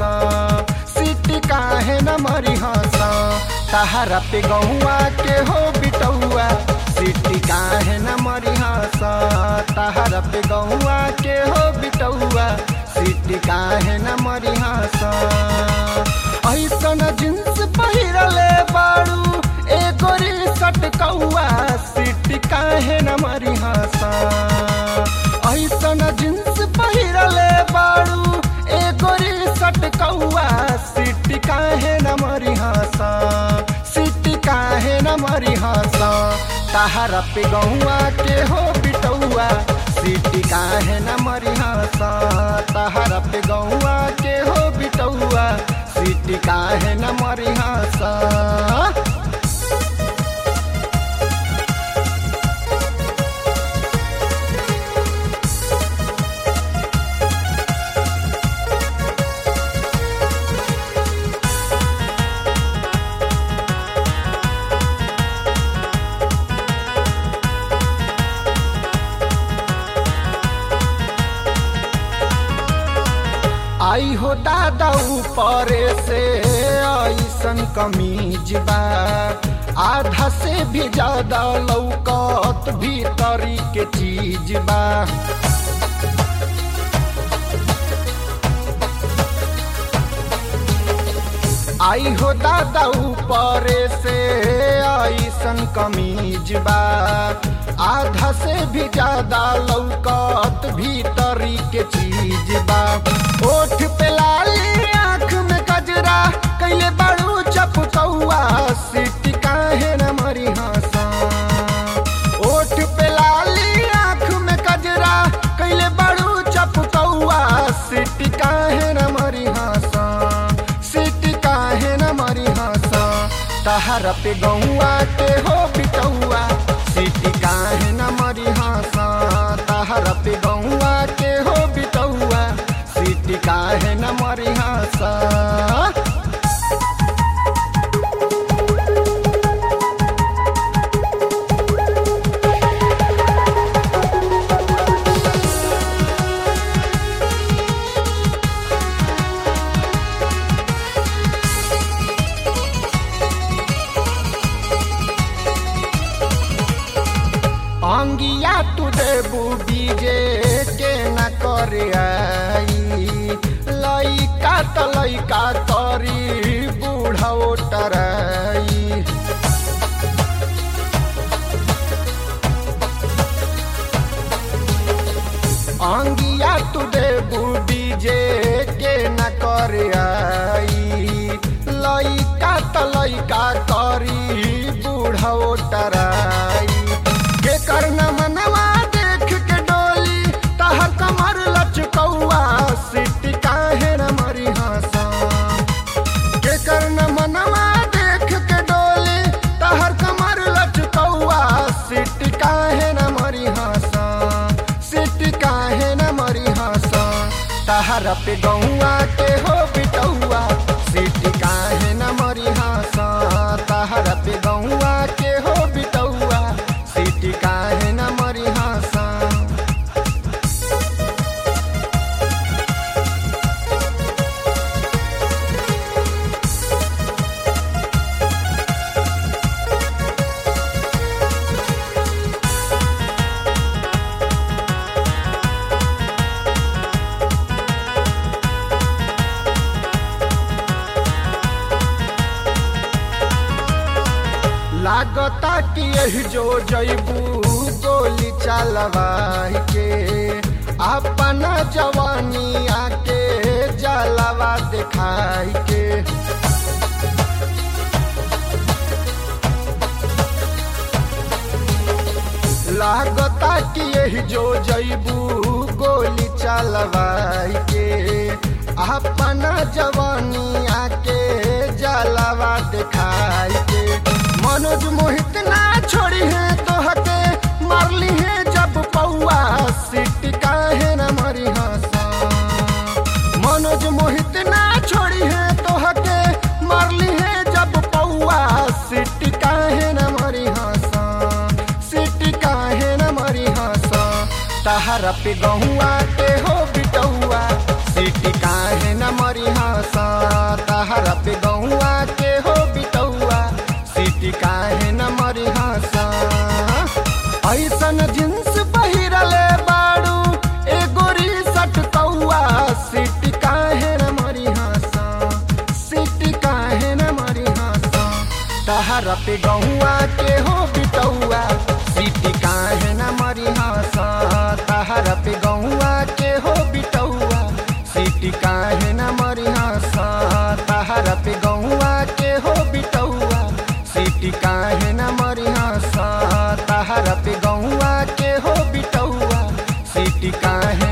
city काहे न मरी हस तहरा पे गौआ के हो बिटौआ सिटी काहे न मरी हस तहरा पे गौआ के हो बिटौआ सिटी काहे न मरी हस ऐसन जींस पहिरले बाड़ू एगो शर्ट कौआ सिटी काहे न मरी हस ऐसन जींस पहिरले बाड़ू एगो शर्ट कौआ सिटी काहे न मरी हस सिटी काहे न मरी हस तहरा पे गौआ के हो बिटौआ सिटी काहे न मरी हस तहरा पे गौआ के हो बिटौआ सिटी काहे न मरी हस आई हो दादा ऊपर से ऐसन कमीज बा आधा से भी ज्यादा लौकत भीतरी के चीज बा आई हो दादा ऊपर से ऐसन कमीज बा आधा से भी ज्यादा लौकत भीतरी के चीज बा ओठ पे लाली आँख में गजरा कैले बाड़ू चपकौआ सिटी काहे न मरी हस ओठ पे लाली आँख में गजरा कैले बाड़ू चपकौआ सिटी काहे न मरी हस सिटी काहे न मरी हस तहरा पे गौआ के हो बिटौआ सिटी काहे न मरी हस तहरा पे गौआ के हो बिटौआ सिटी काहे न मरी हस अंगिया तू देबू बीजे के न करे आई लइका त लइका करी बूढ़ा टराई अंगिया तू देबू बीजे के न करे आई लइका त लइका करी बूढ़ा टराई के करना मनवा देख के डोली तहर कमर लचकौआ सिटी काहे न मरी हस के करना मनवा देख के डोली तहर कमर लचकौआ सिटी काहे न मरी हस सिटी काहे न मरी हस तहरा पे गौआ के हो बिटौआ सिटी काहे न मरी हस तहरा पे गौआ के हो बिटौआ सिटी काहे न मरी हस लागता कि यही जो जैबू गोली चलवाई के अपना जवानी आके जलवा दिखाई के लागता कि यही जो जैबू गोली चलवाई के अपना जवानी आके जलवा दिखाई के मनोज मोहित ना छोड़ी है तो हके मारली है जब पौआ सिटी काहे न मरी हस मनोज मोहित ना छोड़ी है तो हके मारली है जब पौआ सिटी काहे न मरी हस सिटी काहे न मरी हस तहरा पे गहुआ के हो बिटौआ सिटी काहे न मरी हस तहरा पे गहुआ के हो बिटौआ सीटी काहे न मरी हसा तहरा पे गहुआ के हो बिटौआ सीटी काहे न मरी हसा तहरा पे गहुआ के हो बिटौआ सीटी काहे न मरी हसा तहरा पे गहुआ के हो बिटौआ सीटी काहे